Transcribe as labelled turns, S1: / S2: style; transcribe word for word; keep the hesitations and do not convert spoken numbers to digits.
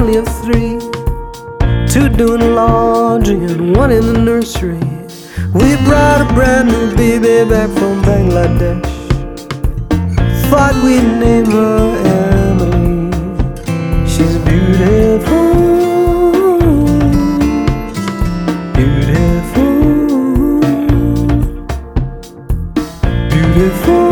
S1: family of three, two doing laundry and one in the nursery. We brought a brand new baby back from Bangladesh. Thought we'd name her Emily. She's beautiful, beautiful, beautiful.